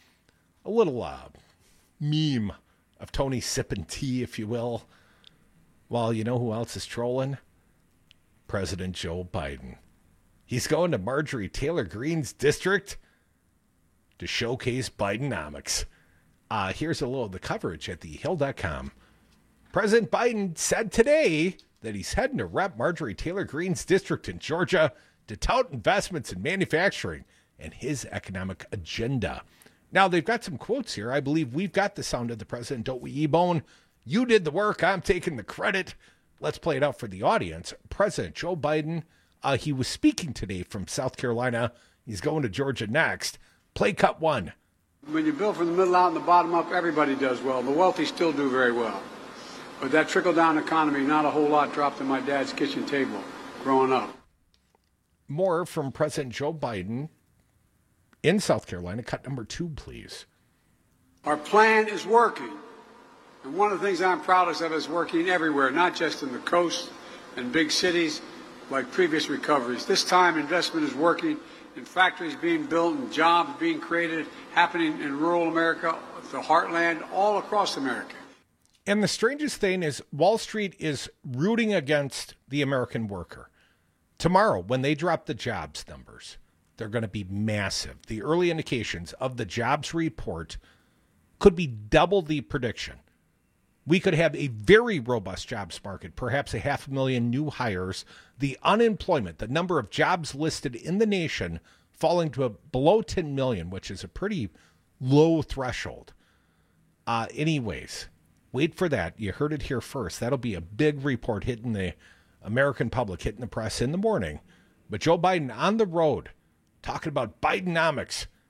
meme of Tony sipping tea, if you will. Well, you know who else is trolling? President Joe Biden. He's going to Marjorie Taylor Greene's district to showcase Bidenomics. Here's a little of the coverage at thehill.com. President Biden said today that he's heading to rep Marjorie Taylor Greene's district in Georgia to tout investments in manufacturing and his economic agenda. Now, they've got some quotes here. I believe we've got the sound of the president, don't we, E-Bone? You did the work. I'm taking the credit. Let's play it out for the audience. President Joe Biden, he was speaking today from South Carolina. He's going to Georgia next. Play cut one. When you build from the middle out and the bottom up, everybody does well. The wealthy still do very well. But that trickle-down economy, not a whole lot dropped on my dad's kitchen table growing up. More from President Joe Biden in South Carolina. Cut number 2, please. Our plan is working. And one of the things I'm proudest of is working everywhere, not just in the coast and big cities like previous recoveries. This time, investment is working in factories being built and jobs being created, happening in rural America, the heartland, all across America. And the strangest thing is Wall Street is rooting against the American worker. Tomorrow, when they drop the jobs numbers, they're going to be massive. The early indications of the jobs report could be double the prediction. We could have a very robust jobs market, perhaps 500,000 new hires. The unemployment, the number of jobs listed in the nation, falling to below 10 million, which is a pretty low threshold. Anyways, wait for that. You heard it here first. That'll be a big report hitting the American public, hitting the press in the morning. But Joe Biden on the road talking about Bidenomics.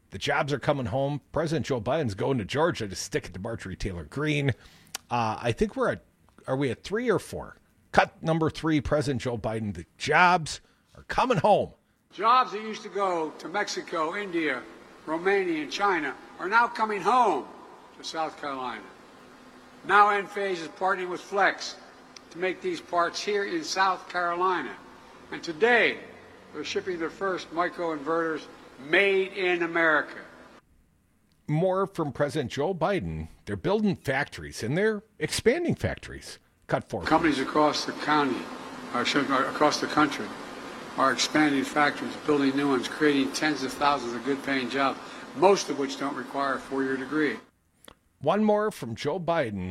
The jobs are coming home. President Joe Biden's going to Georgia to stick it to Marjorie Taylor Greene. I think are we at 3 or 4? Cut number 3, President Joe Biden. The jobs are coming home. Jobs that used to go to Mexico, India, Romania, and China are now coming home to South Carolina. Now Enphase is partnering with Flex to make these parts here in South Carolina. And today, they're shipping their first microinverters made in America. More from President Joe Biden. They're building factories, and they're expanding factories. Cut 4. Companies across the county, across the country, are expanding factories, building new ones, creating tens of thousands of good-paying jobs, most of which don't require a 4-year degree. One more from Joe Biden.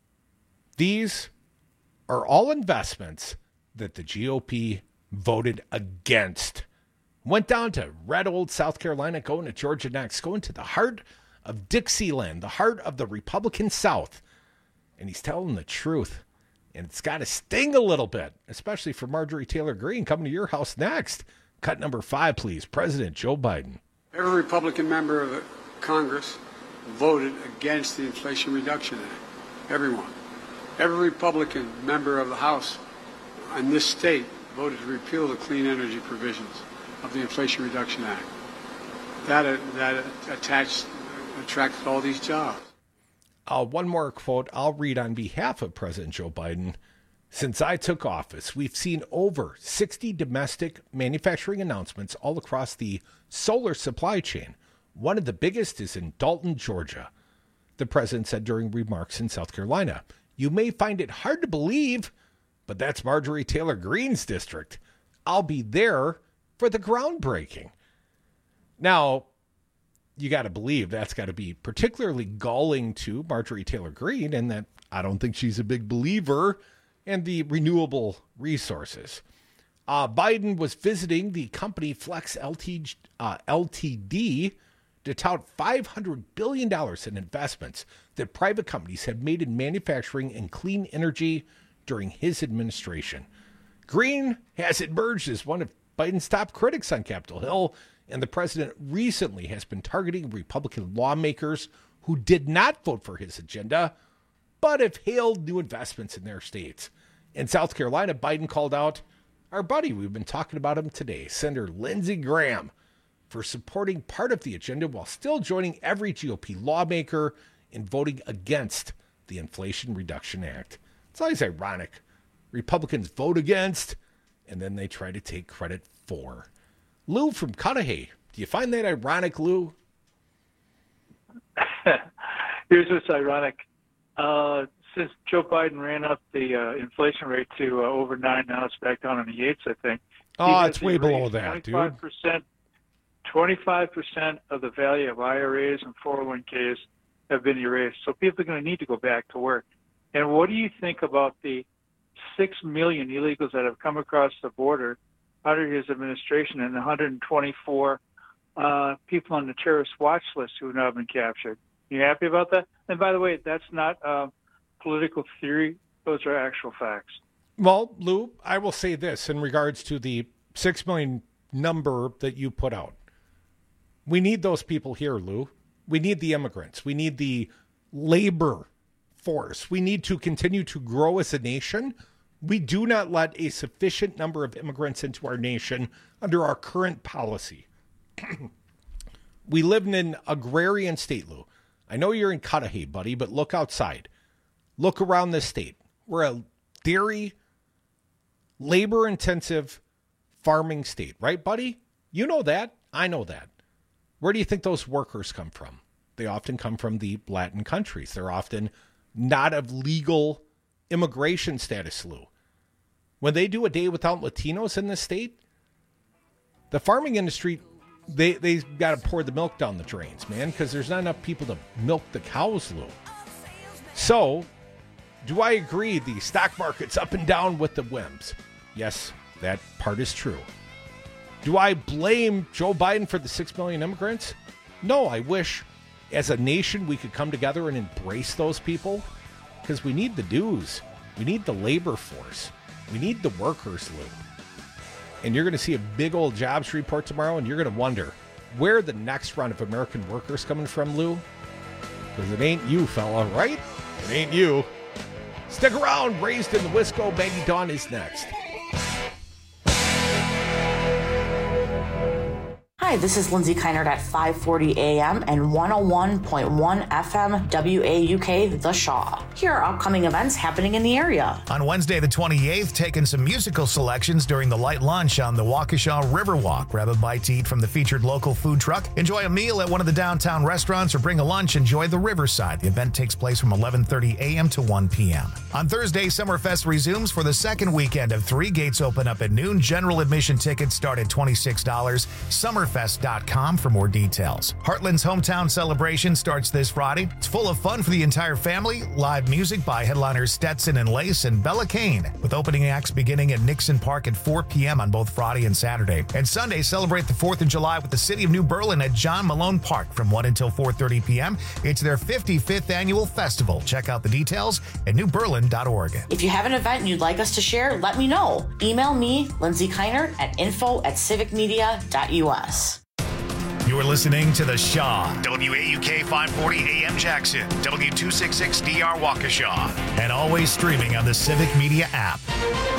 These are all investments that the GOP voted against. Went down to red old South Carolina, going to Georgia next, going to the heart of Dixieland, the heart of the Republican South. And he's telling the truth. And it's got to sting a little bit, especially for Marjorie Taylor Greene coming to your house next. Cut number 5, please. President Joe Biden. Every Republican member of the Congress voted against the Inflation Reduction Act. Everyone. Every Republican member of the House in this state voted to repeal the clean energy provisions of the Inflation Reduction Act. That attracted all these jobs. One more quote I'll read on behalf of President Joe Biden. Since I took office, we've seen over 60 domestic manufacturing announcements all across the solar supply chain. One of the biggest is in Dalton, Georgia. The president said during remarks in South Carolina. You may find it hard to believe, but that's Marjorie Taylor Greene's district. I'll be there for the groundbreaking. Now, you got to believe that's got to be particularly galling to Marjorie Taylor Greene, and that I don't think she's a big believer in the renewable resources. Biden was visiting the company Flex Ltd. to tout $500 billion in investments that private companies have made in manufacturing and clean energy during his administration. Greene has emerged as one of Biden's top critics on Capitol Hill, and the president recently has been targeting Republican lawmakers who did not vote for his agenda, but have hailed new investments in their states. In South Carolina, Biden called out our buddy, we've been talking about him today, Senator Lindsey Graham, for supporting part of the agenda while still joining every GOP lawmaker in voting against the Inflation Reduction Act. It's always ironic. Republicans vote against, and then they try to take credit for. Lou from Cudahy, do you find that ironic, Lou? Here's what's ironic. Since Joe Biden ran up the inflation rate to over 9, now it's back down in the 8s, I think. Oh, it's way below that, 25%, 25% of the value of IRAs and 401ks have been erased. So people are going to need to go back to work. And what do you think about the 6 million illegals that have come across the border under his administration and the 124 people on the terrorist watch list who have now been captured? You happy about that? And by the way, that's not political theory. Those are actual facts. Well, Lou, I will say this in regards to the 6 million number that you put out. We need those people here, Lou. We need the immigrants. We need the labor force. We need to continue to grow as a nation. We do not let a sufficient number of immigrants into our nation under our current policy. We live in an agrarian state, Lou. I know you're in Cudahy, buddy, but look outside. Look around this state. We're a dairy, labor-intensive farming state, right, buddy? You know that. I know that. Where do you think those workers come from? They often come from the Latin countries. They're often not of legal immigration status, Lou. When they do a day without Latinos in this state, the farming industry, they got to pour the milk down the drains, man, because there's not enough people to milk the cows, Lou. So, do I agree the stock market's up and down with the whims? Yes, that part is true. Do I blame Joe Biden for the 6 million immigrants? No, I wish as a nation we could come together and embrace those people, because we need the dues. We need the labor force. We need the workers, Lou. And you're going to see a big old jobs report tomorrow, and you're going to wonder, where the next round of American workers coming from, Lou? Because it ain't you, fella, right? It ain't you. Stick around. Raised in the Wisco, Maggie Dawn is next. Hi, this is Lindsay Keinert at 540 AM and 101.1 FM WAUK The Shaw. Here are upcoming events happening in the area. On Wednesday the 28th, taking some musical selections during the light lunch on the Waukesha Riverwalk. Grab a bite to eat from the featured local food truck. Enjoy a meal at one of the downtown restaurants or bring a lunch. Enjoy the Riverside. The event takes place from 11:30 a.m. to 1 p.m. On Thursday, Summerfest resumes for the second weekend of 3. Gates open up at noon. General admission tickets start at $26. Summerfest.com for more details. Heartland's hometown celebration starts this Friday. It's full of fun for the entire family. Live music by headliners Stetson and Lace and Bella Kane, with opening acts beginning at Nixon Park at 4 p.m. on both Friday and Saturday. And Sunday, celebrate the 4th of July with the City of New Berlin at John Malone Park from 1 until 4:30 p.m. It's their 55th annual festival. Check out the details at newberlin.org. If you have an event you'd like us to share, let me know. Email me, Lindsay Keinert, at info@civicmedia.us. You are listening to The Shaw, WAUK 540 AM Jackson, W266DR Waukesha, and always streaming on the Civic Media app.